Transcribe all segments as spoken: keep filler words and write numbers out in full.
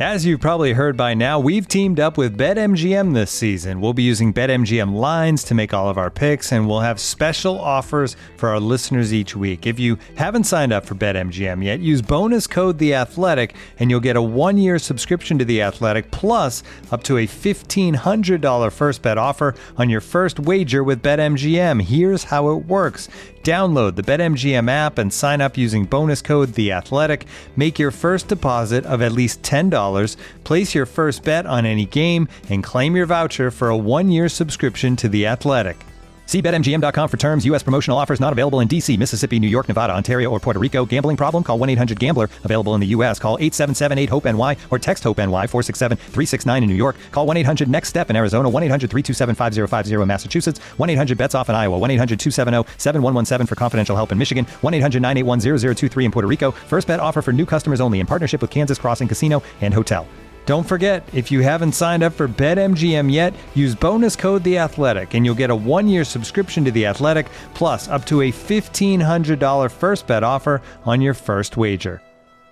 As you've probably heard by now, we've teamed up with BetMGM this season. We'll be using BetMGM lines to make all of our picks, and we'll have special offers for our listeners each week. If you haven't signed up for BetMGM yet, use bonus code The Athletic, and you'll get a one-year subscription to The Athletic, plus up to a fifteen hundred dollars first bet offer on your first wager with BetMGM. Here's how it works. Download the BetMGM app and sign up using bonus code The Athletic. Make your first deposit of at least ten dollars, place your first bet on any game, and claim your voucher for a one-year subscription to The Athletic. See Bet M G M dot com for terms. U S promotional offers not available in D C, Mississippi, New York, Nevada, Ontario, or Puerto Rico. Gambling problem? Call one eight hundred gambler. Available in the U S. Call eight seven seven eight hope N Y or text HOPE-NY four six seven three six nine in New York. Call one eight hundred next step in Arizona. one eight hundred three two seven five zero five zero in Massachusetts. one eight hundred bets off in Iowa. one eight hundred two seven zero seven one one seven for confidential help in Michigan. one eight hundred nine eight one zero zero two three in Puerto Rico. First bet offer for new customers only in partnership with Kansas Crossing Casino and Hotel. Don't forget, if you haven't signed up for BetMGM yet, use bonus code The Athletic, and you'll get a one-year subscription to The Athletic, plus up to a fifteen hundred dollars first bet offer on your first wager.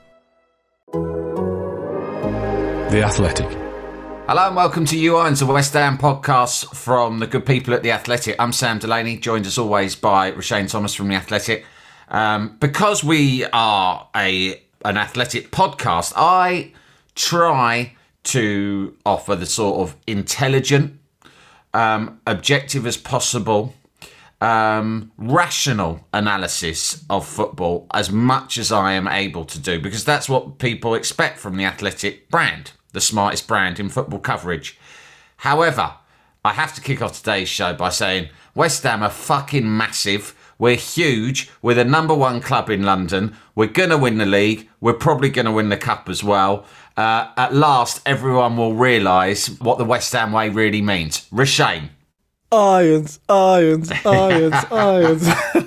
The Athletic. Hello and welcome to You Irons, a West Ham podcast from the good people at The Athletic. I'm Sam Delaney, joined as always by Rashane Thomas from The Athletic. Um, because we are a an athletic podcast, I try to offer the sort of intelligent, um, objective as possible, um, rational analysis of football as much as I am able to do, because that's what people expect from the Athletic brand, the smartest brand in football coverage. However, I have to kick off today's show by saying West Ham are fucking massive. We're huge. We're the number one club in London. We're going to win the league. We're probably going to win the cup as well. Uh, at last, everyone will realise what the West Ham way really means. Rashane. Irons, irons, irons, irons.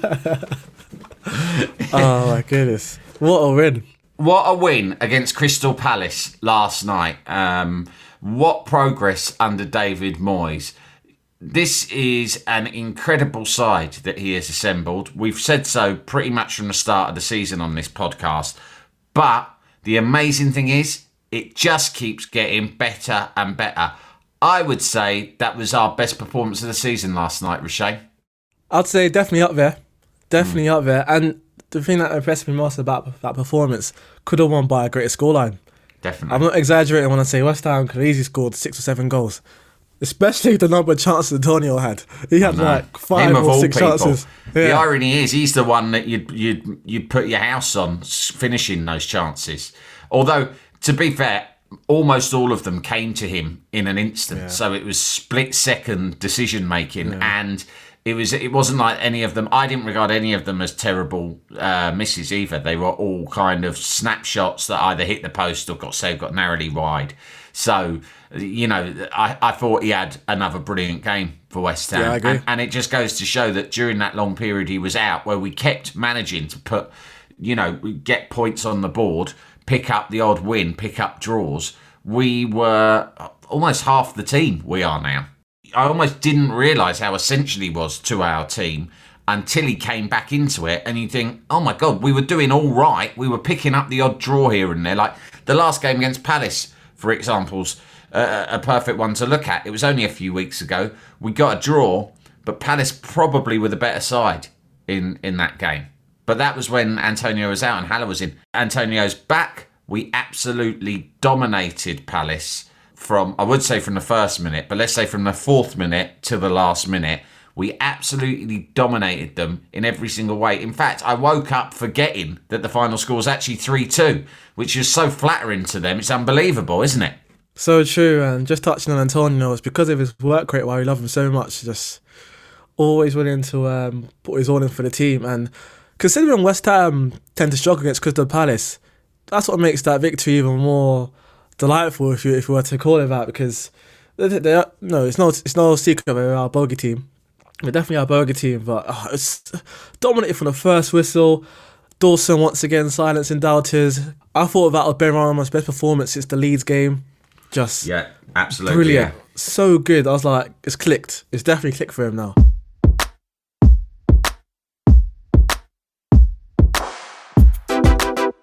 Oh my goodness. What a win. What a win against Crystal Palace last night. Um, what progress under David Moyes. This is an incredible side that he has assembled. We've said so pretty much from the start of the season on this podcast. But the amazing thing is, it just keeps getting better and better. I would say that was our best performance of the season last night, Rashane. I'd say definitely up there. Definitely mm. up there. And the thing that impressed me most about that performance, could have won by a greater scoreline. Definitely. I'm not exaggerating when I say West Ham could have easily scored six or seven goals. Especially the number of chances Antonio had. He had like five or six people. chances. Yeah. The irony is, he's the one that you'd, you'd, you'd put your house on finishing those chances. Although, to be fair, almost all of them came to him in an instant. Yeah. So it was split-second decision-making. Yeah. And it, was, it wasn't like any of them... I didn't regard any of them as terrible uh, misses either. They were all kind of snapshots that either hit the post or got saved, got narrowly wide. So... You know, I, I thought he had another brilliant game for West Ham. Yeah, I agree. And, and it just goes to show that during that long period he was out, where we kept managing to put, you know, get points on the board, pick up the odd win, pick up draws, we were almost half the team we are now. I almost didn't realise how essential he was to our team until he came back into it, and you think, oh my God, we were doing all right. We were picking up the odd draw here and there. Like the last game against Palace, for example's Uh, a perfect one to look at. It was only a few weeks ago. We got a draw, but Palace probably were the better side in, in that game. But that was when Antonio was out and Haller was in. Antonio's back. We absolutely dominated Palace from, I would say from the first minute, but let's say from the fourth minute to the last minute. We absolutely dominated them in every single way. In fact, I woke up forgetting that the final score was actually three two, which is so flattering to them. It's unbelievable, isn't it? So true, and just touching on Antonio, it's because of his work rate, why we love him so much, just always willing to um, put his all in for the team. And considering West Ham tend to struggle against Crystal Palace, that's what makes that victory even more delightful, if you if you were to call it that, because they, they are, no, it's no it's no secret that we're our bogey team. We're definitely our bogey team, but oh, it's dominated from the first whistle. Dawson once again silencing doubters. I thought that was Ben Rama's best performance since the Leeds game. Just yeah, absolutely brilliant, yeah. So good. I was like, it's clicked. It's definitely clicked for him now.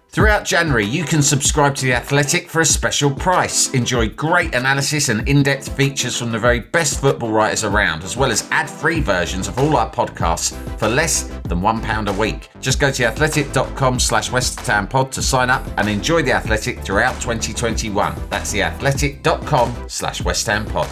Throughout January, you can subscribe to The Athletic for a special price. Enjoy great analysis and in-depth features from the very best football writers around, as well as ad-free versions of all our podcasts for less than one pound a week. Just go to theathletic.com slash West Ham Pod to sign up and enjoy The Athletic throughout twenty twenty-one. That's theathletic.com slash West Ham Pod.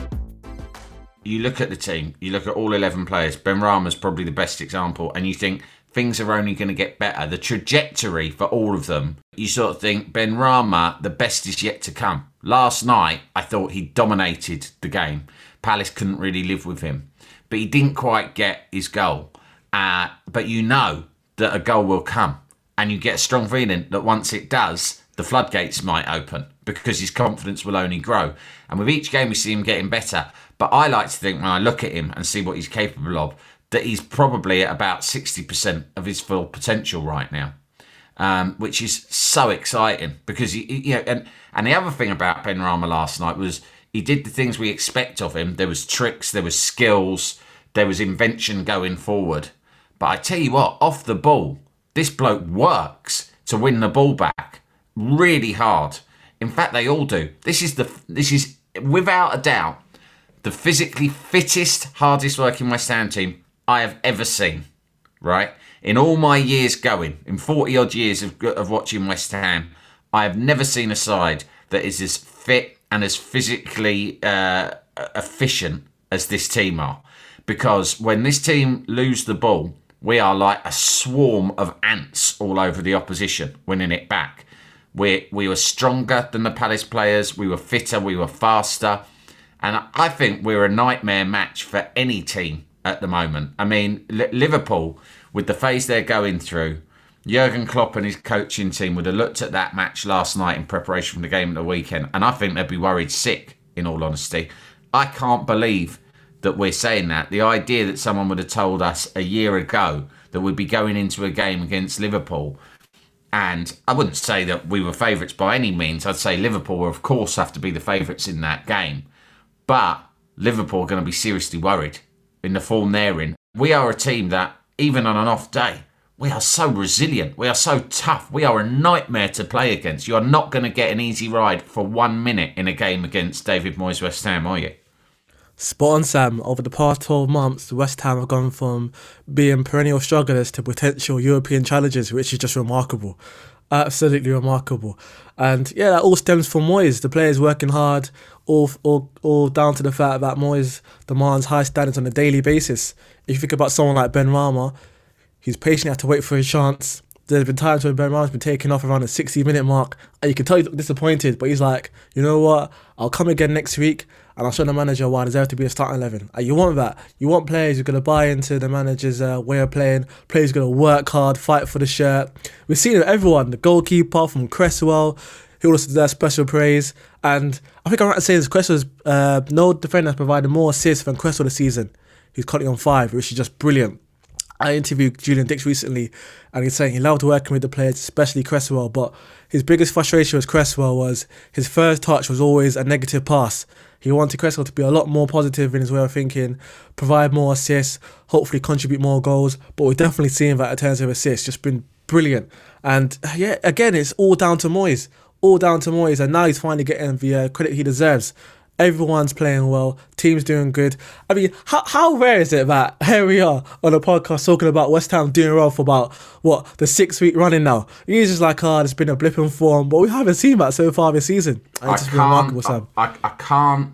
You look at the team, you look at all eleven players. Benrahma's probably the best example, and you think things are only going to get better. The trajectory for all of them, you sort of think Benrahma, the best is yet to come. Last night, I thought he dominated the game. Palace couldn't really live with him, but he didn't quite get his goal. Uh, but you know that a goal will come, and you get a strong feeling that once it does, the floodgates might open because his confidence will only grow. And with each game, we see him getting better. But I like to think when I look at him and see what he's capable of, that he's probably at about sixty percent of his full potential right now, um, which is so exciting because, he, you know, and, and the other thing about Benrahma last night was he did the things we expect of him. There was tricks, there was skills, there was invention going forward. But I tell you what, off the ball, this bloke works to win the ball back really hard. In fact, they all do. This is the this is without a doubt the physically fittest, hardest working West Ham team I have ever seen, right? In all my years going, in forty odd years of, of watching West Ham, I have never seen a side that is as fit and as physically uh, efficient as this team are. Because when this team lose the ball, we are like a swarm of ants all over the opposition, winning it back. We, we were stronger than the Palace players, we were fitter, we were faster. And I think we're a nightmare match for any team at the moment. I mean, L- Liverpool, with the phase they're going through, Jurgen Klopp and his coaching team would have looked at that match last night in preparation for the game at the weekend, and I think they'd be worried sick, in all honesty. I can't believe that we're saying that. The idea that someone would have told us a year ago that we'd be going into a game against Liverpool, and I wouldn't say that we were favourites by any means. I'd say Liverpool will, of course, have to be the favourites in that game. But Liverpool are going to be seriously worried in the form they're in. We are a team that, even on an off day, we are so resilient. We are so tough. We are a nightmare to play against. You are not going to get an easy ride for one minute in a game against David Moyes' West Ham, are you? Spot on, Sam. Over the past twelve months, West Ham have gone from being perennial strugglers to potential European challengers, which is just remarkable. Absolutely remarkable. And yeah, that all stems from Moyes. The players working hard, all, all, all down to the fact that Moyes demands high standards on a daily basis. If you think about someone like Benrahma, he's patiently had to wait for his chance. There's been times when Benrahma's been taken off around the sixty minute mark, and you can tell he's disappointed, but he's like, you know what, I'll come again next week and I'll show the manager why I deserve to be a starting eleven. And you want that. You want players who are going to buy into the manager's uh, way of playing, players who are going to work hard, fight for the shirt. We've seen it with everyone, the goalkeeper from Cresswell, who also deserves special praise. And I think I'm right to say this, Cresswell's uh, no defender has provided more assists than Cresswell this season. He's currently on five, which is just brilliant. I interviewed Julian Dix recently, and he's saying he loved working with the players, especially Cresswell, but his biggest frustration with Cresswell was his first touch was always a negative pass. He wanted Cresswell to be a lot more positive in his way of thinking, provide more assists, hopefully contribute more goals, but we're definitely seeing that in terms of assists, just been brilliant. And yeah, again, it's all down to Moyes, all down to Moyes, and now he's finally getting the uh, credit he deserves. Everyone's playing well, team's doing good. I mean, how how rare is it that here we are on a podcast talking about West Ham doing well for about, what, the six week running now? It's just like, oh, there's been a blip in form, but we haven't seen that so far this season. And it's just been remarkable, Sam. I, I, I can't,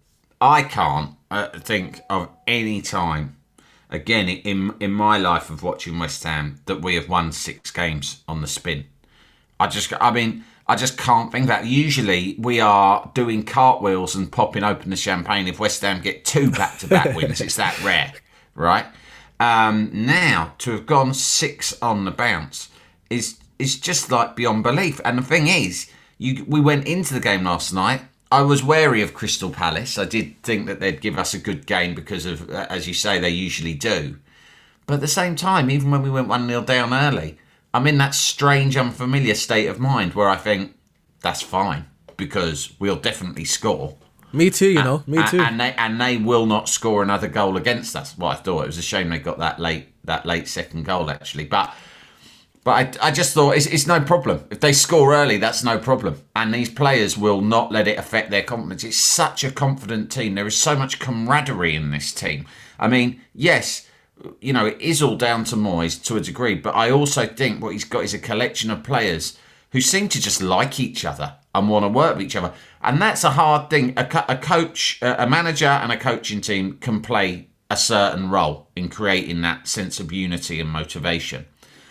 I can't uh, think of any time, again, in, in my life of watching West Ham, that we have won six games on the spin. I just, I mean... I just can't think that. Usually we are doing cartwheels and popping open the champagne if West Ham get two back-to-back wins. It's that rare, right? Um, now, to have gone six on the bounce is is just like beyond belief. And the thing is, you, we went into the game last night. I was wary of Crystal Palace. I did think that they'd give us a good game because of, as you say, they usually do. But at the same time, even when we went one nil down early, I'm in that strange, unfamiliar state of mind where I think, that's fine, because we'll definitely score. Me too, you know, me too. And, and they and they will not score another goal against us. Well, I thought it was a shame they got that late that late second goal, actually. But But I, I just thought it's, it's no problem. If they score early, that's no problem. And these players will not let it affect their confidence. It's such a confident team. There is so much camaraderie in this team. I mean, yes, you know, it is all down to Moyes to a degree, but I also think what he's got is a collection of players who seem to just like each other and want to work with each other. And that's a hard thing. A, co- a coach, a manager and a coaching team can play a certain role in creating that sense of unity and motivation.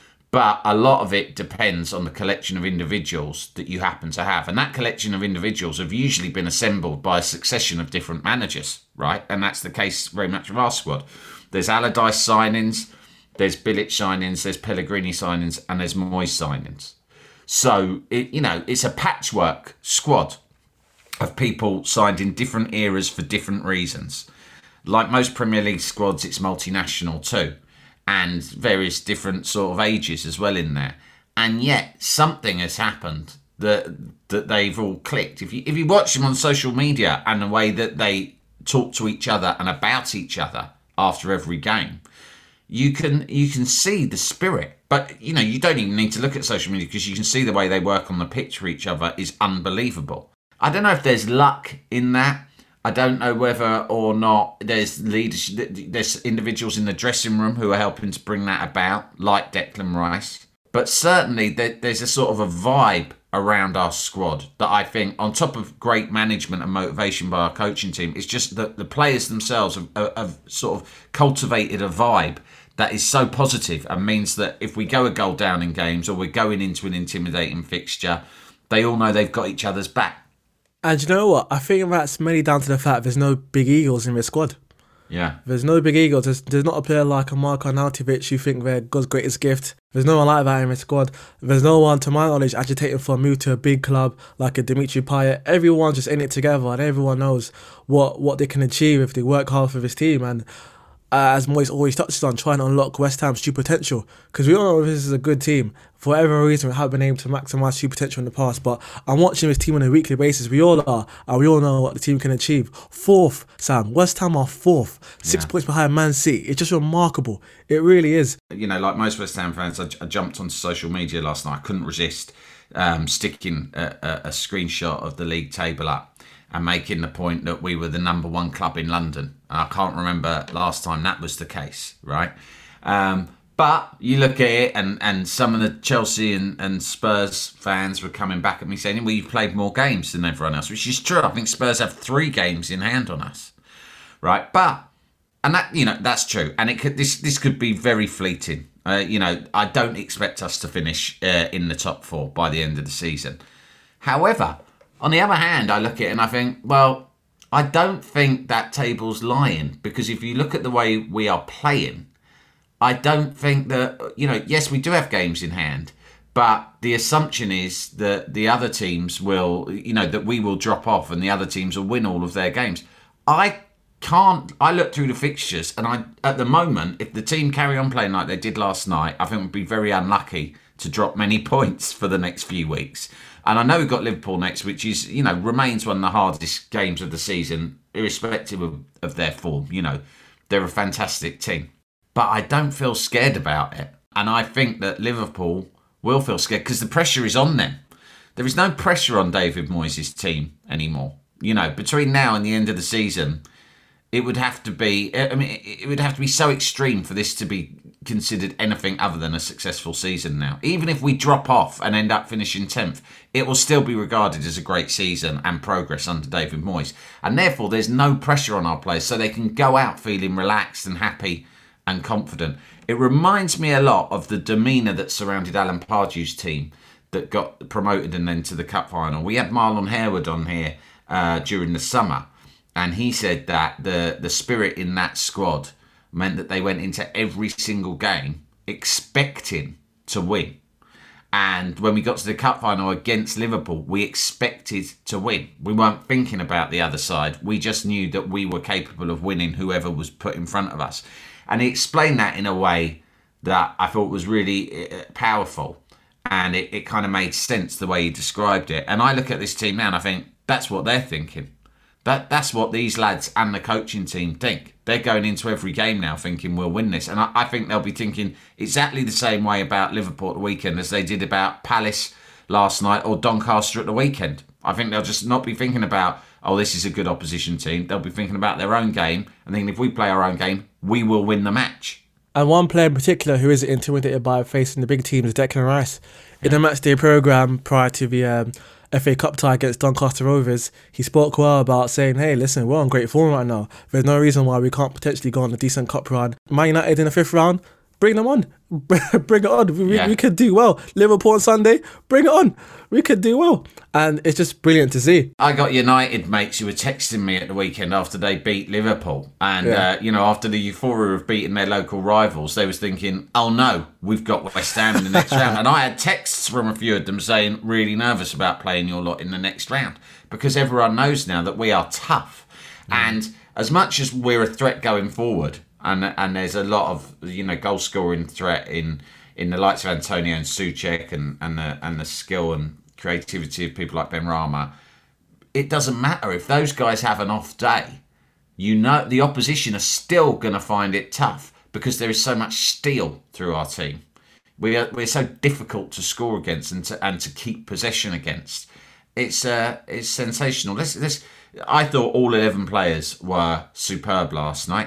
But a lot of it depends on the collection of individuals that you happen to have. And that collection of individuals have usually been assembled by a succession of different managers, right? And that's the case very much of our squad. There's Allardyce signings, there's Bilic signings, there's Pellegrini signings, and there's Moyes signings. So, it, you know, it's a patchwork squad of people signed in different eras for different reasons. Like most Premier League squads, it's multinational too. And various different sort of ages as well in there. And yet something has happened that that they've all clicked. If you if you watch them on social media and the way that they talk to each other and about each other after every game, you can you can see the spirit. But you know, you don't even need to look at social media because you can see the way they work on the pitch for each other is unbelievable. I don't know if there's luck in that. I don't know whether or not there's leadership, there's individuals in the dressing room who are helping to bring that about, like Declan Rice. But certainly there's a sort of a vibe around our squad that I think, on top of great management and motivation by our coaching team, it's just that the players themselves have, have sort of cultivated a vibe that is so positive and means that if we go a goal down in games or we're going into an intimidating fixture, they all know they've got each other's back. And you know what? I think that's mainly down to the fact there's no big egos in this squad. Yeah. There's no big egos. There's, there's not a player like a Marko Arnautovic who think they're God's greatest gift. There's no one like that in the squad. There's no one, to my knowledge, agitating for a move to a big club like a Dimitri Payet. Everyone's just in it together and everyone knows what, what they can achieve if they work hard for this team. And uh, as Moyes always touches on, trying to unlock West Ham's true potential. Because we all know this is a good team. For whatever reason, we haven't been able to maximise true potential in the past. But I'm watching this team on a weekly basis. We all are. And we all know what the team can achieve. Fourth, Sam. West Ham are fourth. Six yeah. points behind Man City. It's just remarkable. It really is. You know, like most West Ham fans, I, I jumped onto social media last night. I couldn't resist um, sticking a, a, a screenshot of the league table up and making the point that we were the number one club in London. And I can't remember last time that was the case, right? Um, but you look at it, and, and some of the Chelsea and, and Spurs fans were coming back at me saying, well, you've played more games than everyone else, which is true. I think Spurs have three games in hand on us, right? But, and that, you know, that's true. And it could, this, this could be very fleeting. Uh, you know, I don't expect us to finish uh, in the top four by the end of the season. However, on the other hand, I look at it and I think, well, I don't think that table's lying, because if you look at the way we are playing, I don't think that, you know, yes, we do have games in hand, but the assumption is that the other teams will, you know, that we will drop off and the other teams will win all of their games. I can't, I look through the fixtures and I, at the moment, if the team carry on playing like they did last night, I think we'd be very unlucky to drop many points for the next few weeks. And I know we've got Liverpool next, which is, you know, remains one of the hardest games of the season, irrespective of, of their form. You know, they're a fantastic team. But I don't feel scared about it. And I think that Liverpool will feel scared because the pressure is on them. There is no pressure on David Moyes' team anymore. You know, between now and the end of the season, it would have to be, I mean, it would have to be so extreme for this to be considered anything other than a successful season now. Even if we drop off and end up finishing tenth, it will still be regarded as a great season and progress under David Moyes. And therefore, there's no pressure on our players, so they can go out feeling relaxed and happy and confident. It reminds me a lot of the demeanour that surrounded Alan Pardew's team that got promoted and then to the cup final. We had Marlon Harewood on here uh, during the summer, and he said that the, the spirit in that squad meant that they went into every single game expecting to win. And when we got to the cup final against Liverpool, we expected to win. We weren't thinking about the other side. We just knew that we were capable of winning whoever was put in front of us. And he explained that in a way that I thought was really powerful. And it, it kind of made sense the way he described it. And I look at this team now and I think, that's what they're thinking. That That's what these lads and the coaching team think. They're going into every game now thinking we'll win this. And I, I think they'll be thinking exactly the same way about Liverpool at the weekend as they did about Palace last night or Doncaster at the weekend. I think they'll just not be thinking about, oh, this is a good opposition team. They'll be thinking about their own game and thinking if we play our own game, we will win the match. And one player in particular who is intimidated by facing the big teams is Declan Rice. In the matchday programme prior to the um, F A Cup tie against Doncaster Rovers, he spoke well about saying, hey, listen, we're on great form right now. There's no reason why we can't potentially go on a decent cup run. Man United in the fifth round, bring them on. Bring it on. We, yeah. we could do well. Liverpool on Sunday, bring it on. We could do well. And it's just brilliant to see. I got United mates who were texting me at the weekend after they beat Liverpool. And, yeah. uh, you know, after the euphoria of beating their local rivals, they was thinking, oh no, we've got West Ham in the next round. And I had texts from a few of them saying, really nervous about playing your lot in the next round. Because everyone knows now that we are tough. Mm. And as much as we're a threat going forward, and and there's a lot of, you know, goal scoring threat in, in the likes of Antonio and Souček and, and, the, and the skill and creativity of people like Benrahma, it doesn't matter if those guys have an off day. You know, the opposition are still going to find it tough because there is so much steel through our team. We are we're so difficult to score against and to and to keep possession against. It's uh it's sensational. This this I thought all eleven players were superb last night.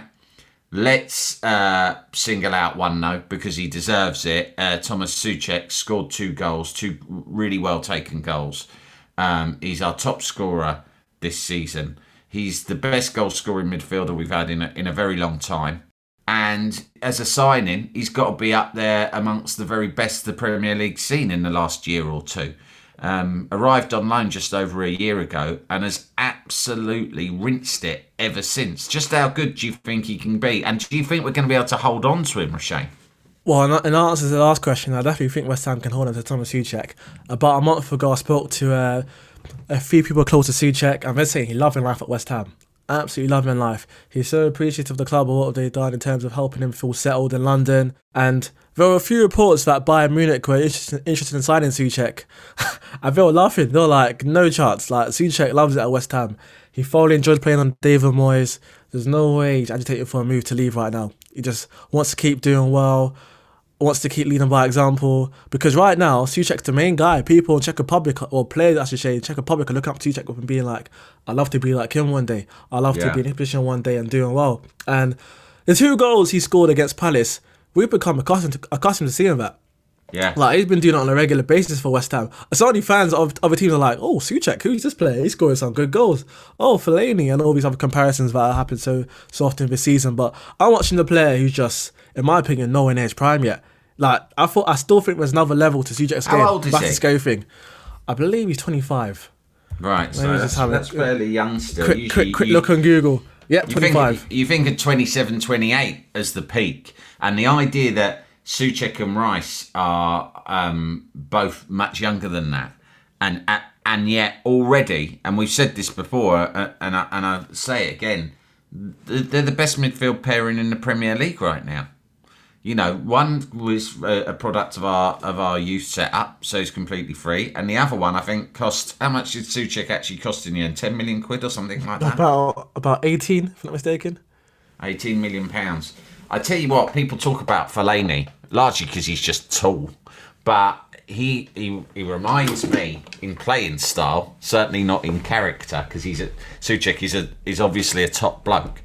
Let's uh, single out one though, because he deserves it. Uh, Thomas Souček scored two goals, two really well taken goals. Um, he's our top scorer this season. He's the best goal scoring midfielder we've had in a, in a very long time. And as a signing, he's got to be up there amongst the very best the Premier League's seen in the last year or two. Um, arrived on loan just over a year ago and has absolutely rinsed it ever since. Just how good do you think he can be? And do you think we're going to be able to hold on to him, Roche? Well, in answer to the last question, I definitely think West Ham can hold on to Thomas Souček. About a month ago, I spoke to uh, a few people close to Souček, and they're saying he's loving life at West Ham. Absolutely loving life. He's so appreciative of the club and what they've done in terms of helping him feel settled in London. And there were a few reports that Bayern Munich were interested, interested in signing Souček. And they were laughing. They were like, no chance. Like, Souček loves it at West Ham. He thoroughly enjoyed playing on David Moyes. There's no way he's agitated for a move to leave right now. He just wants to keep doing well, wants to keep leading by example. Because right now, Souček's the main guy. People in Czech Republic, or players, I should say, in Czech Republic are looking up to Souček and being like, I'd love to be like him one day. I'd love yeah. to be in his position one day and doing well. And the two goals he scored against Palace, we've become accustomed to, accustomed to seeing that. Yeah. Like, he's been doing it on a regular basis for West Ham. So many fans of other teams are like, oh, Souček, who's this player? He's scoring some good goals. Oh, Fellaini, and all these other comparisons that happen so, so often this season. But I'm watching the player who's just, in my opinion, nowhere near his prime yet. Like, I thought, I still think there's another level to Souček's game. How old is That's he? the scary thing. I believe he's twenty-five. Right, so that's, that's fairly young still. Quick, Usually, quick, quick you, look on Google. Yep, you twenty-five. Think, you think of twenty-seven, twenty-eight as the peak. And the idea that Souček and Rice are um, both much younger than that. And and yet already, and we've said this before, uh, and, I, and I say it again, they're the best midfield pairing in the Premier League right now. You know, one was a, a product of our of our youth setup, so it's completely free. And the other one, I think, cost, how much did Souček actually cost in the end? ten million quid or something like that? About about eighteen, if I'm not mistaken. eighteen million pounds. I tell you what, people talk about Fellaini, largely because he's just tall. But he, he he reminds me in playing style, certainly not in character, because he's a, Souček is, a, is obviously a top bloke,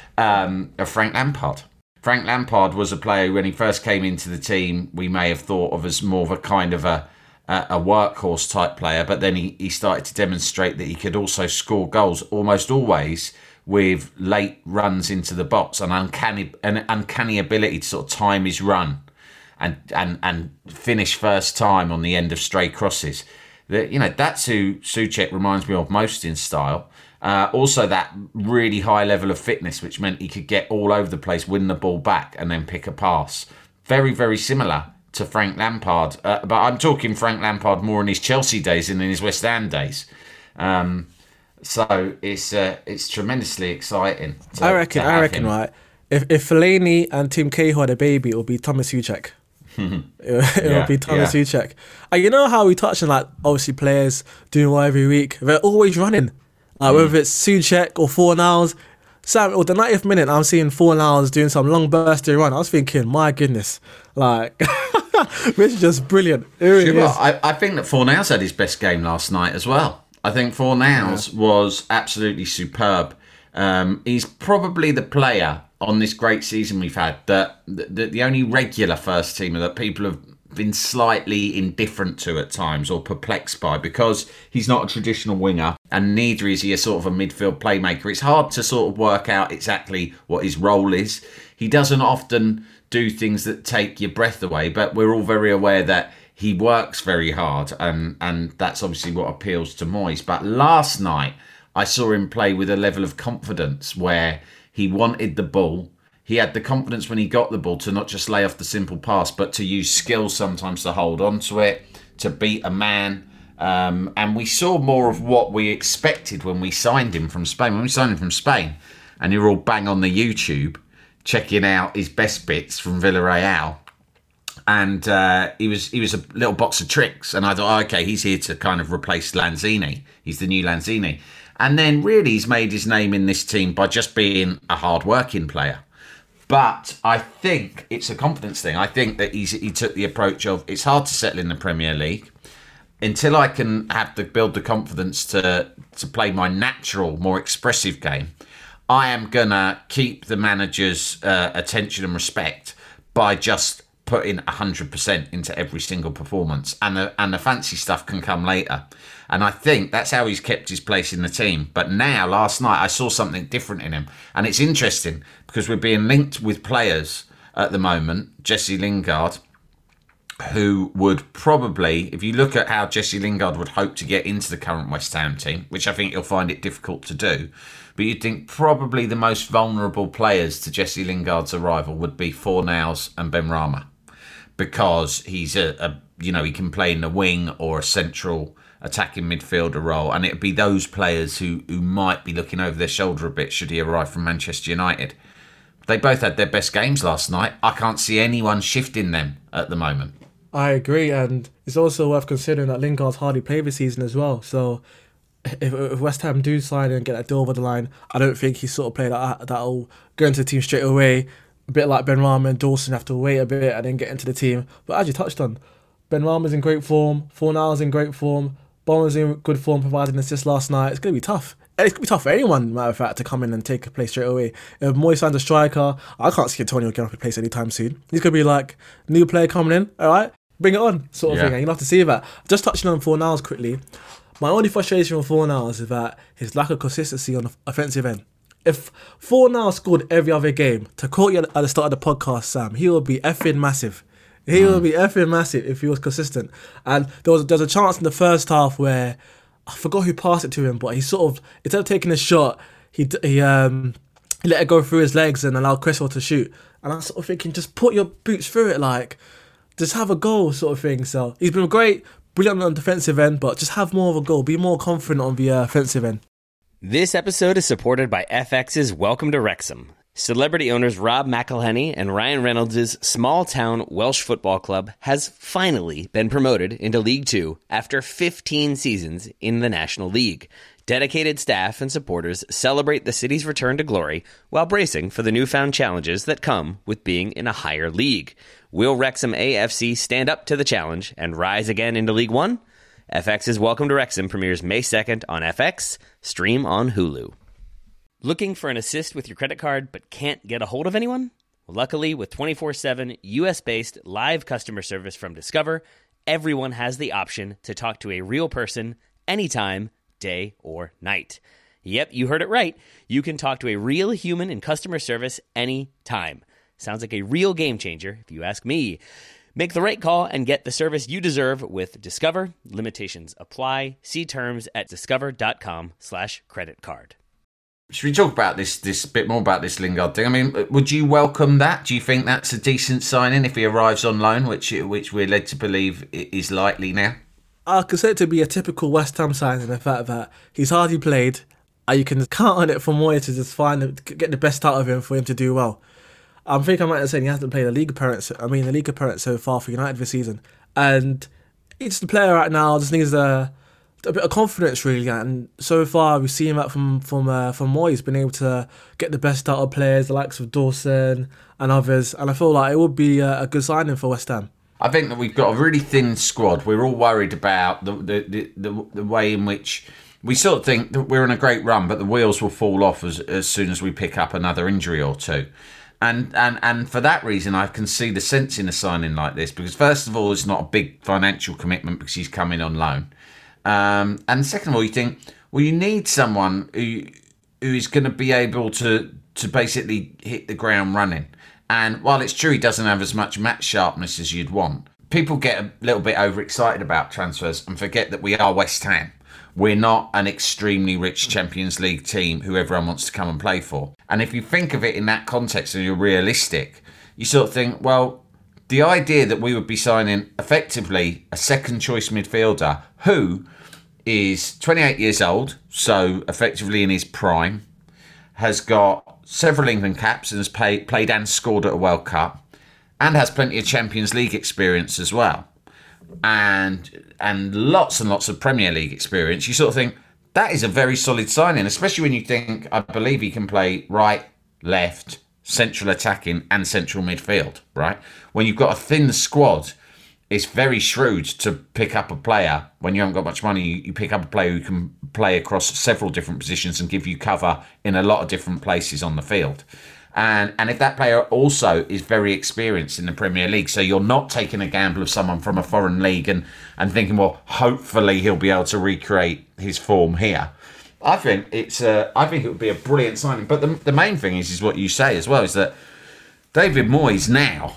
um, of Frank Lampard. Frank Lampard was a player when he first came into the team, we may have thought of as more of a kind of a a workhorse type player, but then he, he started to demonstrate that he could also score goals almost always with late runs into the box, an uncanny an uncanny ability to sort of time his run and and and finish first time on the end of stray crosses. That, you know, that's who Souček reminds me of most in style. Uh, also, that really high level of fitness, which meant he could get all over the place, win the ball back, and then pick a pass. Very, very similar to Frank Lampard. Uh, but I'm talking Frank Lampard more in his Chelsea days than in his West Ham days. Um, so it's uh, it's tremendously exciting. To, I reckon, to I reckon, him. right. If if Fellaini and Tim Cahill had a baby, it would be Thomas Souček. it it yeah, would be Thomas yeah. Souček. And you know how we touch on, like, obviously players doing well every week. They're always running. Uh, mm. Whether it's Souček or Fornals. Sam, or the ninetieth minute, I'm seeing Fornals doing some long bursting run. I was thinking, my goodness, like, this is just brilliant. It really sure, is. I, I think that Fornals had his best game last night as well. I think Fornals yeah. was absolutely superb. Um, he's probably the player on this great season we've had that the, the only regular first teamer that people have been slightly indifferent to at times or perplexed by, because he's not a traditional winger and neither is he a sort of a midfield playmaker. It's hard to sort of work out exactly what his role is. He doesn't often do things that take your breath away, but we're all very aware that he works very hard, and, and that's obviously what appeals to Moyes. But last night I saw him play with a level of confidence where he wanted the ball. He had the confidence when he got the ball to not just lay off the simple pass, but to use skill sometimes to hold on to it, to beat a man. Um, and we saw more of what we expected when we signed him from Spain. When we signed him from Spain, and you're all bang on the YouTube, checking out his best bits from Villarreal. And uh, he was he was a little box of tricks. And I thought, oh, okay, he's here to kind of replace Lanzini. He's the new Lanzini. And then really he's made his name in this team by just being a hard-working player. But I think it's a confidence thing. I think that he's, he took the approach of, it's hard to settle in the Premier League. Until I can have to build the confidence to, to play my natural, more expressive game, I am going to keep the manager's uh, attention and respect by just putting one hundred percent into every single performance. And the, and the fancy stuff can come later. And I think that's how he's kept his place in the team. But now, last night, I saw something different in him. And it's interesting because we're being linked with players at the moment, Jesse Lingard, who would probably, if you look at how Jesse Lingard would hope to get into the current West Ham team, which I think he'll find it difficult to do, but you'd think probably the most vulnerable players to Jesse Lingard's arrival would be Fornals and Benrahma, because he's a, a you know, he can play in the wing or a central attacking midfielder role, and it'd be those players who, who might be looking over their shoulder a bit should he arrive from Manchester United. They both had their best games last night. I can't see anyone shifting them at the moment. I agree, and it's also worth considering that Lingard's hardly played this season as well. So if, if West Ham do sign and get that deal over the line, I don't think he's sort of played that that'll go into the team straight away. A bit like Benrahma and Dawson have to wait a bit and then get into the team. But as you touched on, Benrahma's in great form, Fornals in great form, Bomber's in good form, providing an assist last night. It's going to be tough. It's going to be tough for anyone, matter of fact, to come in and take a place straight away. If Moyes signs a striker, I can't see Antonio getting off a place anytime soon. He's going to be like, new player coming in, all right, bring it on, sort of yeah. thing. And you'll have to see that. Just touching on Fornals quickly, my only frustration with Fornals is that his lack of consistency on the offensive end. If Fornals scored every other game, to quote you at the start of the podcast, Sam, he would be effing massive. He mm. would be effing massive if he was consistent. And there was, there was a chance in the first half where, I forgot who passed it to him, but he sort of, instead of taking a shot, he he um he let it go through his legs and allowed Cresswell to shoot. And I was sort of thinking, just put your boots through it, like, just have a goal sort of thing. So he's been great, brilliant on the defensive end, but just have more of a goal. Be more confident on the uh, offensive end. This episode is supported by F X's Welcome to Wrexham. Celebrity owners Rob McElhenney and Ryan Reynolds' small-town Welsh football club has finally been promoted into League Two after fifteen seasons in the National League. Dedicated staff and supporters celebrate the city's return to glory while bracing for the newfound challenges that come with being in a higher league. Will Wrexham A F C stand up to the challenge and rise again into League One? F X's Welcome to Wrexham premieres May second on F X, stream on Hulu. Looking for an assist with your credit card but can't get a hold of anyone? Luckily, with twenty-four seven U S-based live customer service from Discover, everyone has the option to talk to a real person anytime, day or night. Yep, you heard it right. You can talk to a real human in customer service anytime. Sounds like a real game changer, if you ask me. Make the right call and get the service you deserve with Discover. Limitations apply. See terms at discover.com slash credit card. Should we talk about this this bit more about this Lingard thing? I mean, would you welcome that? Do you think that's a decent signing if he arrives on loan, which which we're led to believe is likely now? I consider it to be a typical West Ham signing, the fact that he's hardly played, and you can count on it for Moyes to just find get the best out of him for him to do well. I think I might have said he hasn't played a league appearance. I mean, the league appearance so far for United this season, and he's the player right now. Just needs to a bit of confidence really, and so far we've seen that from from uh, from Moyes, been able to get the best out of players, the likes of Dawson and others, and I feel like it would be a, a good signing for West Ham. I think that we've got a really thin squad. We're all worried about the the, the, the, the way in which we sort of think that we're on a great run, but the wheels will fall off as, as soon as we pick up another injury or two. And, and and for that reason, I can see the sense in a signing like this, because first of all, it's not a big financial commitment because he's coming on loan. Um, and second of all, you think, well, you need someone who who is going to be able to to basically hit the ground running. And while it's true he doesn't have as much match sharpness as you'd want, people get a little bit overexcited about transfers and forget that we are West Ham. We're not an extremely rich Champions League team who everyone wants to come and play for. And if you think of it in that context and you're realistic, you sort of think, well, the idea that we would be signing effectively a second choice midfielder who is twenty-eight years old, so effectively in his prime, has got several England caps and has play, played and scored at a World Cup, and has plenty of Champions League experience as well, and and lots and lots of Premier League experience. You sort of think, that is a very solid signing, especially when you think, I believe he can play right, left, central attacking and central midfield, right? When you've got a thin squad, it's very shrewd to pick up a player. When you haven't got much money, you pick up a player who can play across several different positions and give you cover in a lot of different places on the field. And and if that player also is very experienced in the Premier League, so you're not taking a gamble of someone from a foreign league and, and thinking, well, hopefully he'll be able to recreate his form here. I think it's a, I think it would be a brilliant signing. But the the main thing is is what you say as well, is that David Moyes now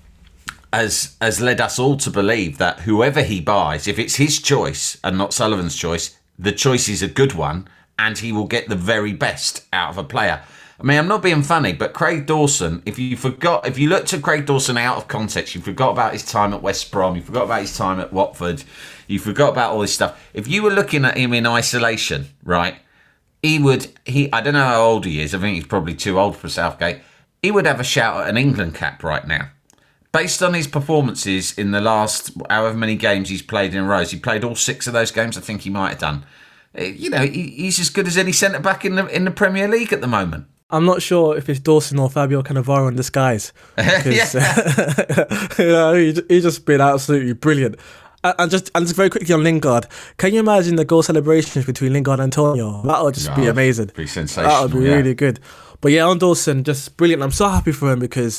has has led us all to believe that whoever he buys, if it's his choice and not Sullivan's choice, the choice is a good one and he will get the very best out of a player. I mean, I'm not being funny, but Craig Dawson, if you forgot, if you looked at Craig Dawson out of context, you forgot about his time at West Brom, you forgot about his time at Watford, you forgot about all this stuff. If you were looking at him in isolation, right, he would, he, I don't know how old he is, I think he's probably too old for Southgate, he would have a shout at an England cap right now. Based on his performances in the last however many games he's played in a row, he played all six of those games, I think he might have done. You know, he's as good as any centre-back in the in the Premier League at the moment. I'm not sure if it's Dawson or Fabio Cannavaro in disguise. Because, uh, you know, he, he's just been absolutely brilliant. And, and just and just very quickly on Lingard, can you imagine the goal celebrations between Lingard and Antonio? That would just no, be amazing. Be sensational. That would be yeah. really good. But yeah, on Dawson, just brilliant. I'm so happy for him because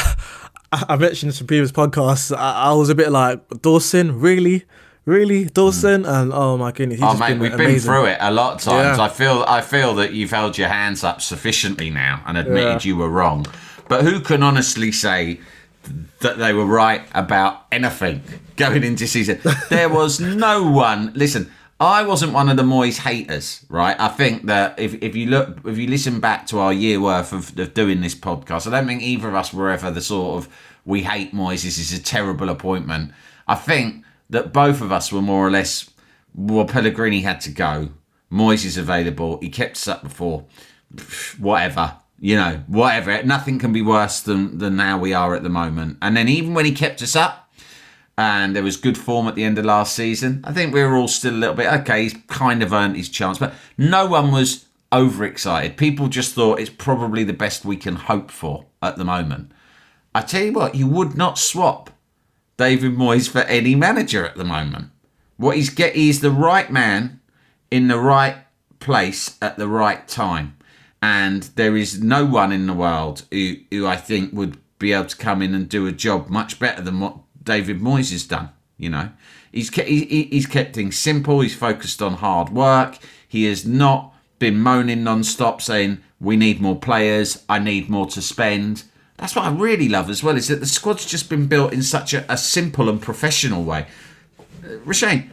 I, I mentioned this in previous podcasts. I, I was a bit like, Dawson, really? Really, Dawson? Mm. And oh my goodness, he's oh just mate, been we've amazing. been through it a lot of times. Yeah. I feel, I feel that you've held your hands up sufficiently now and admitted yeah. you were wrong. But who can honestly say that they were right about anything going into season? There was no one. Listen, I wasn't one of the Moyes haters, right? I think that if if you look, if you listen back to our year worth of, of doing this podcast, I don't think either of us were ever the sort of we hate Moyes. This is a terrible appointment. I think that both of us were more or less, well, Pellegrini had to go. Moyes is available. He kept us up before. Whatever. You know, whatever. Nothing can be worse than, than now we are at the moment. And then even when he kept us up and there was good form at the end of last season, I think we were all still a little bit, okay, he's kind of earned his chance. But no one was overexcited. People just thought it's probably the best we can hope for at the moment. I tell you what, you would not swap David Moyes for any manager at the moment. What he's get, he's the right man in the right place at the right time. And there is no one in the world who, who I think would be able to come in and do a job much better than what David Moyes has done. You know, he's kept, he, he's kept things simple. He's focused on hard work. He has not been moaning non-stop saying, we need more players, I need more to spend. That's what I really love as well, is that the squad's just been built in such a, a simple and professional way. Uh, Rashane,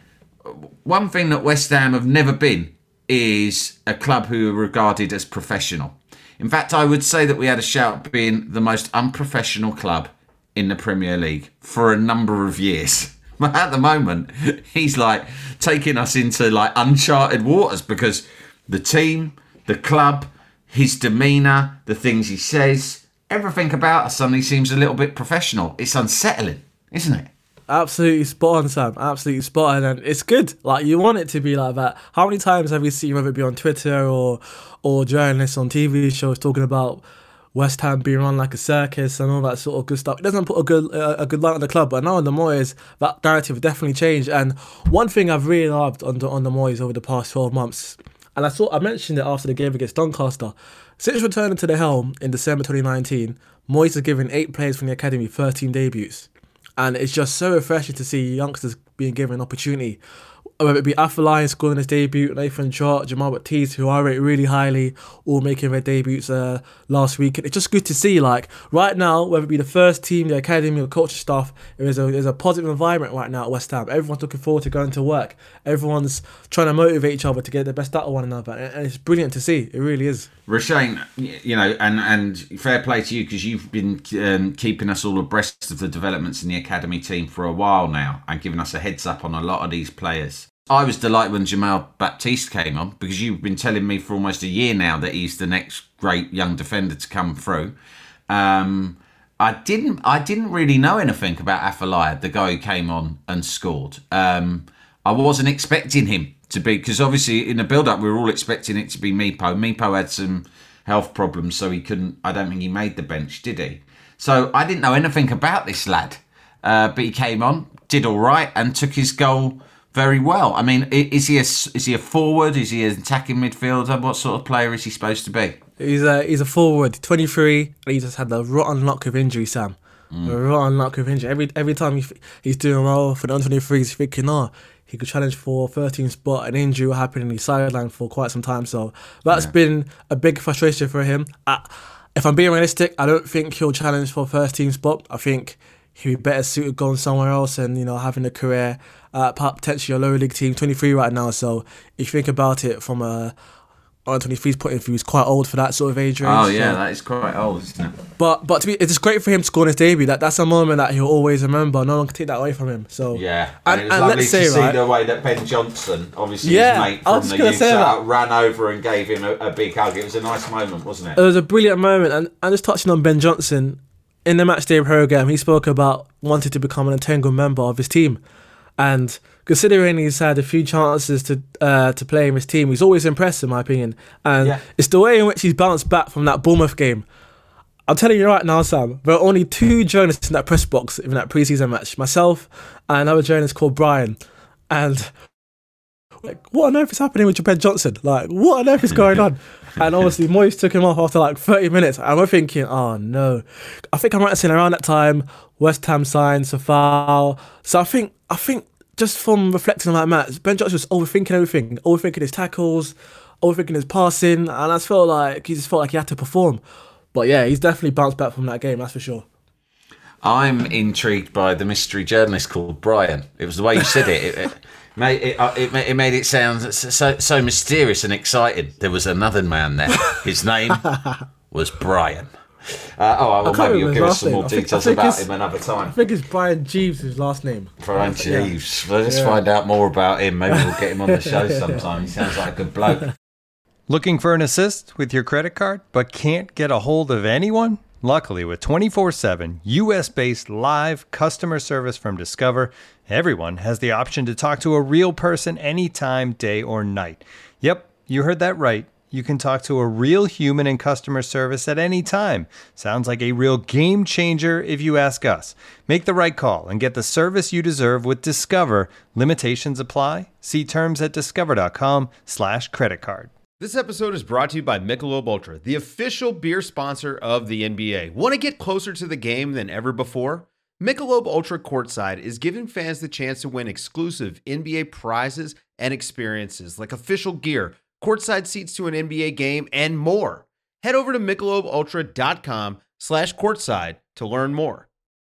one thing that West Ham have never been is a club who are regarded as professional. In fact, I would say that we had a shout at being the most unprofessional club in the Premier League for a number of years. But at the moment, he's like taking us into like uncharted waters because the team, the club, his demeanour, the things he says, everything about us suddenly seems a little bit professional. It's unsettling, isn't it? Absolutely spot on, Sam. Absolutely spot on, and it's good. Like, you want it to be like that. How many times have we seen, whether it be on Twitter or or journalists on T V shows, talking about West Ham being run like a circus and all that sort of good stuff? It doesn't put a good uh, a good light on the club, but now on the Moyes, that narrative definitely changed. And one thing I've really loved on the, on the Moyes over the past twelve months, and I saw I mentioned it after the game against Doncaster, since returning to the helm in December twenty nineteen, Moyes has given eight players from the academy thirteen debuts. And it's just so refreshing to see youngsters being given an opportunity. Whether it be Afellay scoring his debut, Nathan Trott, Jamal Baptiste, who I rate really highly, all making their debuts uh, last week. And it's just good to see, like, right now, whether it be the first team, the academy, or coaching staff, there's a, there's a positive environment right now at West Ham. Everyone's looking forward to going to work. Everyone's trying to motivate each other to get the best out of one another. And it's brilliant to see. It really is. Roshane, you know, and, and fair play to you, because you've been um, keeping us all abreast of the developments in the academy team for a while now and giving us a heads up on a lot of these players. I was delighted when Jamal Baptiste came on, because you've been telling me for almost a year now that he's the next great young defender to come through. Um, I didn't I didn't really know anything about Afellay, the guy who came on and scored. Um, I wasn't expecting him to be, because obviously in the build-up we were all expecting it to be Meepo. Meepo had some health problems, so he couldn't, I don't think he made the bench, did he? So I didn't know anything about this lad, uh, but he came on, did all right, and took his goal very well. I mean, is he a, is he a forward? Is he an attacking midfielder? What sort of player is he supposed to be? He's a he's a forward, twenty-three, and he just had the rotten luck of injury, Sam. Mm. The rotten luck of injury. Every every time he, he's doing well for the under twenty-three, he's thinking, oh, he could challenge for thirteenth spot. An injury will happen and he's sidelined for quite some time. So that's yeah. been a big frustration for him. I, if I'm being realistic, I don't think he'll challenge for first team spot. I think he'd be better suited going somewhere else and, you know, having a career at potentially a lower league team. twenty-three right now, so if you think about it from a under twenty-three's point of view, he's quite old for that sort of age range. Oh yeah, so. That is quite old, isn't it? But but to be, it's great for him to score on his debut. That that's a moment that he'll always remember. No one can take that away from him. So yeah, and, and it was and lovely let's to say, see right, the way that Ben Johnson, obviously yeah, his mate from the youth that. ran over and gave him a, a big hug. It was a nice moment, wasn't it? It was a brilliant moment, and and just touching on Ben Johnson, in the match day program, he spoke about wanting to become an integral member of his team, and considering he's had a few chances to uh, to play in his team, he's always impressed, in my opinion. And yeah. it's the way in which he's bounced back from that Bournemouth game. I'm telling you right now, Sam, there are only two journalists in that press box in that pre-season match. Myself and another journalist called Brian. And like, what on earth is happening with Ben Johnson? Like, what on earth is going on? And obviously, Moyes took him off after like thirty minutes. And we're thinking, oh no. I think I'm right saying around that time, West Ham signed Safal. So I think, I think, just from reflecting on that match, Ben Johnson was overthinking everything, overthinking his tackles, overthinking his passing, and I just felt like he just felt like he had to perform. But yeah, he's definitely bounced back from that game, that's for sure. I'm intrigued by the mystery journalist called Brian. It was the way you said it. It, it, made, it, it, it made it sound so, so mysterious and exciting. There was another man there. His name was Brian. Uh, oh, well, maybe you'll give us some more think, details about him another time. I think it's Brian Jeeves, his last name. Brian Jeeves. Yeah. Well, let's yeah. find out more about him. Maybe we'll get him on the show sometime. He sounds like a good bloke. Looking for an assist with your credit card, but can't get a hold of anyone? Luckily, with twenty-four seven U S-based live customer service from Discover, everyone has the option to talk to a real person anytime, day or night. Yep, you heard that right. You can talk to a real human in customer service at any time. Sounds like a real game changer if you ask us. Make the right call and get the service you deserve with Discover. Limitations apply. See terms at discover.com slash credit card. This episode is brought to you by Michelob Ultra, the official beer sponsor of the N B A. Want to get closer to the game than ever before? Michelob Ultra Courtside is giving fans the chance to win exclusive N B A prizes and experiences like official gear, courtside seats to an N B A game, and more. Head over to michelobultra.com slash courtside to learn more.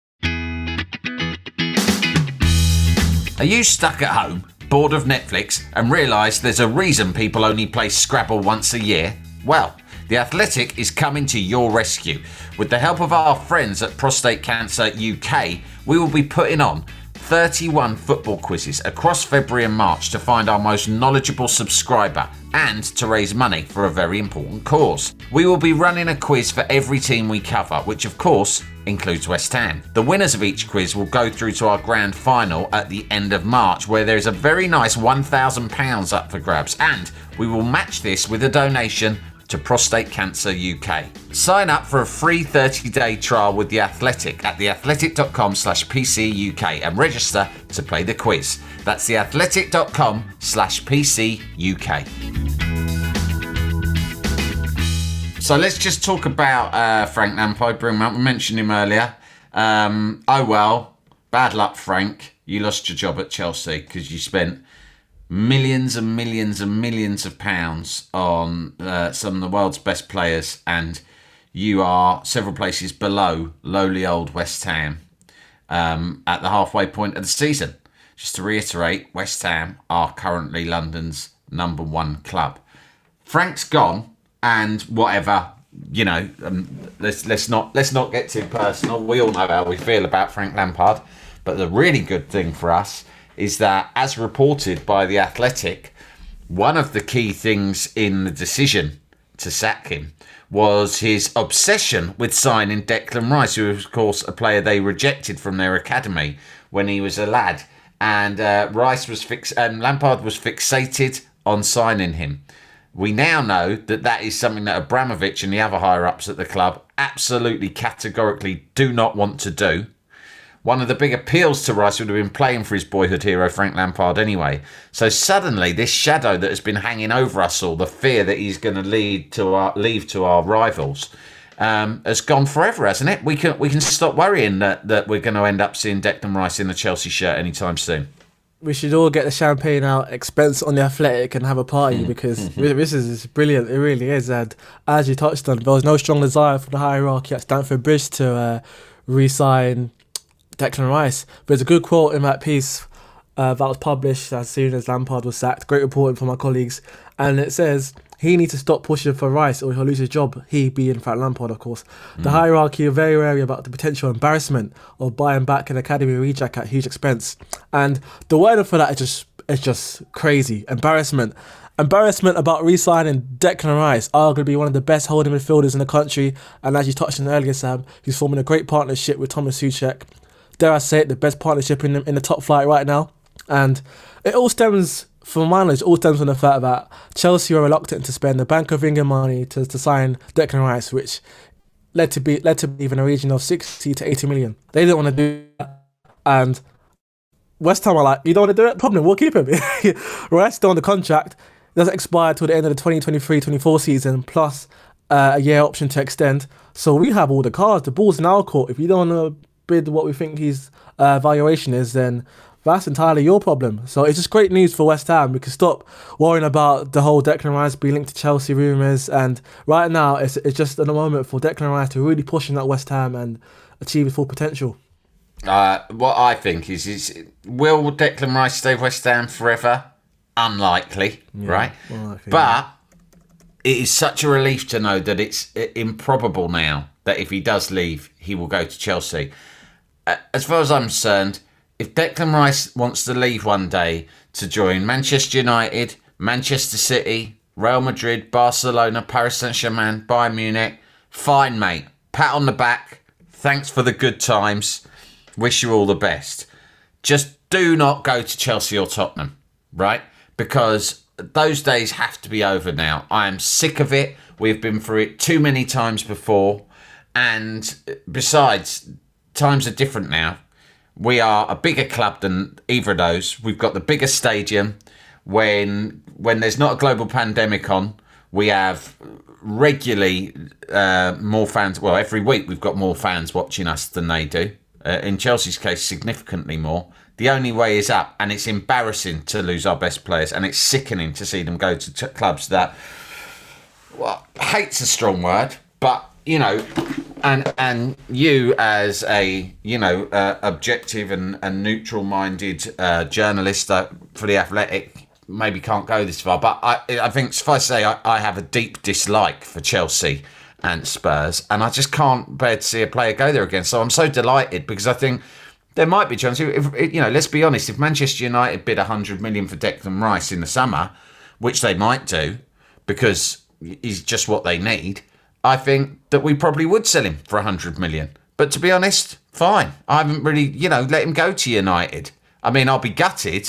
Are you stuck at home, bored of Netflix, and realise there's a reason people only play Scrabble once a year? Well, The Athletic is coming to your rescue. With the help of our friends at Prostate Cancer U K, we will be putting on thirty-one football quizzes across February and March to find our most knowledgeable subscriber and to raise money for a very important cause. We will be running a quiz for every team we cover, which of course includes West Ham. The winners of each quiz will go through to our grand final at the end of March, where there is a very nice one thousand pounds up for grabs, and we will match this with a donation to Prostate Cancer U K. Sign up for a free thirty-day trial with The Athletic at theathletic.com slash PCUK and register to play the quiz. That's theathletic.com slash PCUK. So let's just talk about uh, Frank Lampard. We mentioned him earlier. Um, oh well, bad luck, Frank. You lost your job at Chelsea because you spent millions and millions and millions of pounds on uh, some of the world's best players, and you are several places below lowly old West Ham um, at the halfway point of the season. Just to reiterate, West Ham are currently London's number one club. Frank's gone, and whatever, you know, um, let's let's not let's not get too personal. We all know how we feel about Frank Lampard, but the really good thing for us is that, as reported by The Athletic, one of the key things in the decision to sack him was his obsession with signing Declan Rice, who was, of course, a player they rejected from their academy when he was a lad. And uh, Rice was fix- and Lampard was fixated on signing him. We now know that that is something that Abramovich and the other higher-ups at the club absolutely categorically do not want to do. One of the big appeals to Rice would have been playing for his boyhood hero, Frank Lampard, anyway. So suddenly, this shadow that has been hanging over us all, the fear that he's going to lead to our leave to our rivals, um, has gone forever, hasn't it? We can we can stop worrying that, that we're going to end up seeing Declan Rice in the Chelsea shirt anytime soon. We should all get the champagne out, expense on The Athletic, and have a party because this is brilliant. It really is. And as you touched on, there was no strong desire from the hierarchy at Stamford Bridge to uh, re-sign Declan Rice. But there's a good quote in that piece uh, that was published as soon as Lampard was sacked. Great reporting from my colleagues. And it says, he needs to stop pushing for Rice or he'll lose his job. He being Frank Lampard, of course. Mm. The hierarchy are very wary about the potential embarrassment of buying back an academy reject at huge expense. And the word for that is just, it's just crazy. Embarrassment. Embarrassment about re-signing Declan Rice, arguably one of the best holding midfielders in the country. And as you touched on earlier, Sam, he's forming a great partnership with Thomas Souček. Dare I say it, the best partnership in the, in the top flight right now. And it all stems, from my knowledge, all stems from the fact that Chelsea are reluctant to spend the Bank of England money to, to sign Declan Rice, which led to be led to be in a region of sixty to eighty million. They didn't want to do that. And West Ham are like, you don't want to do it? Problem, we'll keep him. Rice still on the contract. It doesn't expire till the end of the twenty twenty-three twenty-four season, plus uh, a year option to extend. So we have all the cards. The ball's in our court. If you don't want to bid what we think his uh, valuation is, then that's entirely your problem. So it's just great news for West Ham. We can stop worrying about the whole Declan Rice being linked to Chelsea rumours, and right now it's it's just a moment for Declan Rice to really push in that West Ham and achieve his full potential. Uh, what I think is, is will Declan Rice stay West Ham forever? Unlikely, yeah, right? Unlikely, but yeah. It is such a relief to know that it's improbable now that if he does leave, he will go to Chelsea. As far as I'm concerned, if Declan Rice wants to leave one day to join Manchester United, Manchester City, Real Madrid, Barcelona, Paris Saint-Germain, Bayern Munich, fine, mate. Pat on the back. Thanks for the good times. Wish you all the best. Just do not go to Chelsea or Tottenham, right? Because those days have to be over now. I am sick of it. We've been through it too many times before. And besides, times are different now. We are a bigger club than either of those. We've got the biggest stadium. When when there's not a global pandemic on, we have regularly uh, more fans. Well, every week we've got more fans watching us than they do. Uh, in Chelsea's case, significantly more. The only way is up, and it's embarrassing to lose our best players, and it's sickening to see them go to t- clubs that, well, hate's a strong word, but, you know, and and you as a, you know, uh, objective and, and neutral-minded uh, journalist uh, for The Athletic, maybe can't go this far, but I, I think, suffice to say, I, I have a deep dislike for Chelsea and Spurs, and I just can't bear to see a player go there again. So I'm so delighted, because I think There might be chance. If, you know, let's be honest. If Manchester United bid one hundred million for Declan Rice in the summer, which they might do, because he's just what they need, I think that we probably would sell him for one hundred million. But to be honest, fine. I haven't really, you know, let him go to United. I mean, I'll be gutted,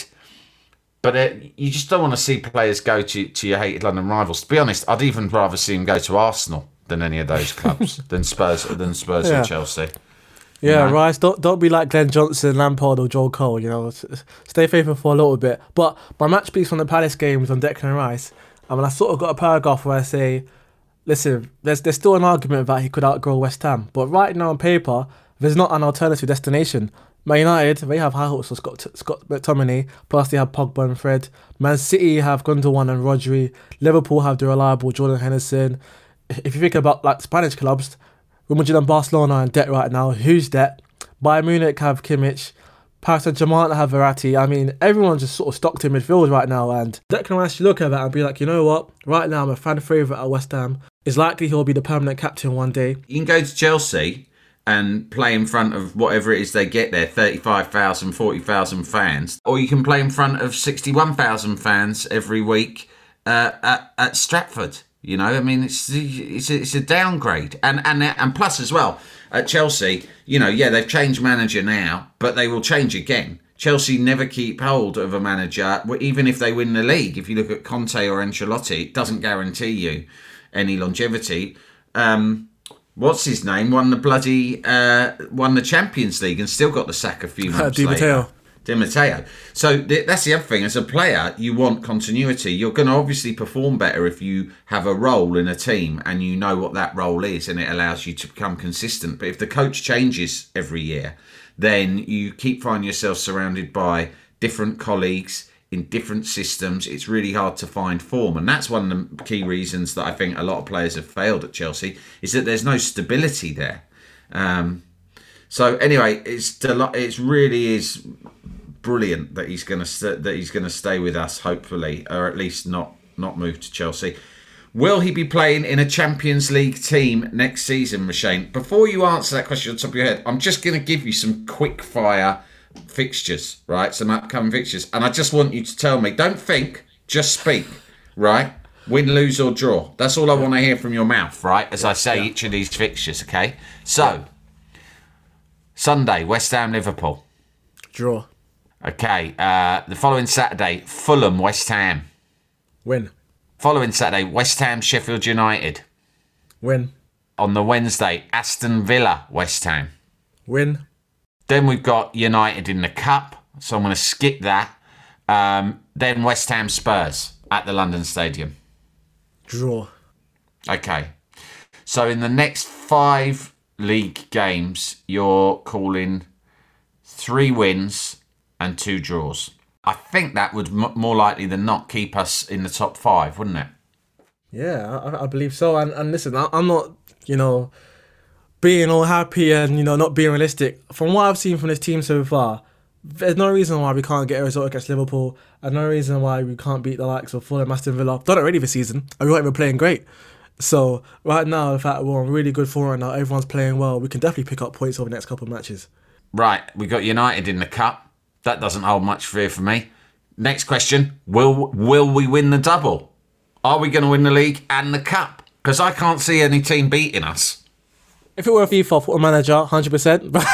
but it, you just don't want to see players go to, to your hated London rivals. To be honest, I'd even rather see him go to Arsenal than any of those clubs, than Spurs, than Spurs yeah. or Chelsea. Yeah, know? Rice, don't don't be like Glenn Johnson, Lampard or Joel Cole, you know. Stay faithful for a little bit. But my match piece from the Palace game was on Declan Rice. I mean, I sort of got a paragraph where I say, listen, there's there's still an argument that he could outgrow West Ham. But right now on paper, there's not an alternative destination. Man United, they have high hopes for Scott, Scott McTominay, plus they have Pogba and Fred. Man City have Gundogan and Rodri. Liverpool have the reliable Jordan Henderson. If you think about like Spanish clubs, Real Madrid and Barcelona are in debt right now. Who's debt? Bayern Munich have Kimmich. Paris Saint-Germain have Verratti. I mean, everyone's just sort of stocked in midfield right now. And Declan Rice, you look at that and be like, you know what? Right now, I'm a fan favourite at West Ham. It's likely he'll be the permanent captain one day. You can go to Chelsea and play in front of whatever it is they get there, thirty-five thousand, forty thousand fans. Or you can play in front of sixty-one thousand fans every week uh, at, at Stratford. You know, I mean, it's it's a, it's a downgrade. And, and and plus as well, at Chelsea, you know, yeah, they've changed manager now, but they will change again. Chelsea never keep hold of a manager, even if they win the league. If you look at Conte or Ancelotti, it doesn't guarantee you any longevity. Um, what's his name? Won the bloody, uh, won the Champions League and still got the sack a few months Di later. Matteo. Di Matteo. So th- that's the other thing. As a player, you want continuity. You're going to obviously perform better if you have a role in a team and you know what that role is and it allows you to become consistent. But if the coach changes every year, then you keep finding yourself surrounded by different colleagues in different systems. It's really hard to find form. And that's one of the key reasons that I think a lot of players have failed at Chelsea, is that there's no stability there. Um, so anyway, it's del- it's really is brilliant that he's going to st- that he's going to stay with us, hopefully, or at least not not move to Chelsea. Will he be playing in a Champions League team next season, Rashane? Before you answer that question on top of your head, I'm just going to give you some quick fire fixtures, right? Some upcoming fixtures. And I just want you to tell me, don't think, just speak, right? Win, lose or draw. That's all I want to hear from your mouth, right? As I say yeah. each of these fixtures, okay? So, yeah. Sunday, West Ham, Liverpool. Draw. Okay, uh, the following Saturday, Fulham, West Ham. Win. Following Saturday, West Ham, Sheffield United. Win. On the Wednesday, Aston Villa, West Ham. Win. Then we've got United in the Cup, so I'm going to skip that. Um, then West Ham, Spurs at the London Stadium. Draw. Okay. So in the next five league games, you're calling three wins and two draws. I think that would m- more likely than not keep us in the top five, wouldn't it? Yeah, I, I believe so. And, and listen, I, I'm not, you know, being all happy and, you know, not being realistic. From what I've seen from this team so far, there's no reason why we can't get a result against Liverpool, and no reason why we can't beat the likes of Fulham, Aston Villa. They're not ready this season, and we're not even playing great. So right now, the fact that we're on really good form right now, everyone's playing well, we can definitely pick up points over the next couple of matches. Right, we got United in the Cup. That doesn't hold much fear for me. Next question, will will we win the double? Are we going to win the league and the Cup? Because I can't see any team beating us. If it were a FIFA football manager, one hundred percent. But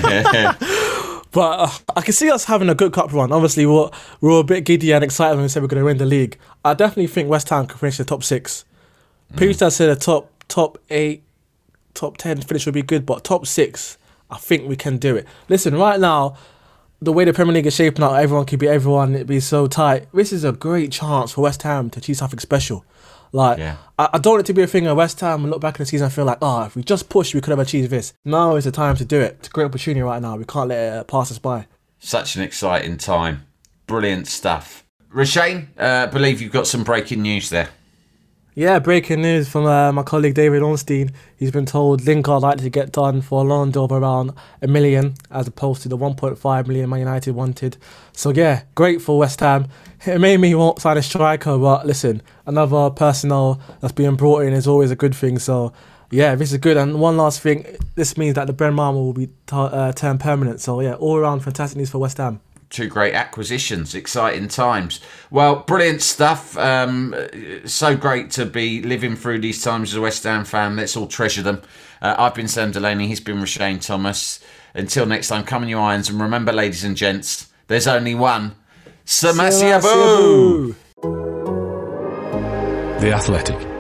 uh, I can see us having a good cup run. Obviously, we're, we're a bit giddy and excited when we said we're going to win the league. I definitely think West Ham can finish the top six. Mm. Previously, I said a top, top eight, top ten finish would be good, but top six, I think we can do it. Listen, right now, the way the Premier League is shaping up, everyone could beat everyone, it'd be so tight. This is a great chance for West Ham to achieve something special. Like, yeah. I, I don't want it to be a thing of West Ham and look back in the season and feel like, oh, if we just pushed, we could have achieved this. Now is the time to do it. It's a great opportunity right now. We can't let it uh, pass us by. Such an exciting time. Brilliant stuff. Rashane, I uh, believe you've got some breaking news there. Yeah, breaking news from uh, my colleague David Ornstein. He's been told Lingard likely to get done for a loan deal of around a million as opposed to the one point five million Man United wanted. So yeah, great for West Ham. It made me want to sign a striker, but listen, another personnel that's being brought in is always a good thing. So Yeah, this is good. And one last thing, this means that the Benrahma will be t- uh, turned permanent. So yeah, all around fantastic news for West Ham. Two great acquisitions, exciting times. Well, brilliant stuff. Um, so great to be living through these times as a West Ham fan. Let's all treasure them. Uh, I've been Sam Delaney. He's been Rashane Thomas. Until next time, come on you irons. And remember, ladies and gents, there's only one. Samasiabu! The Athletic.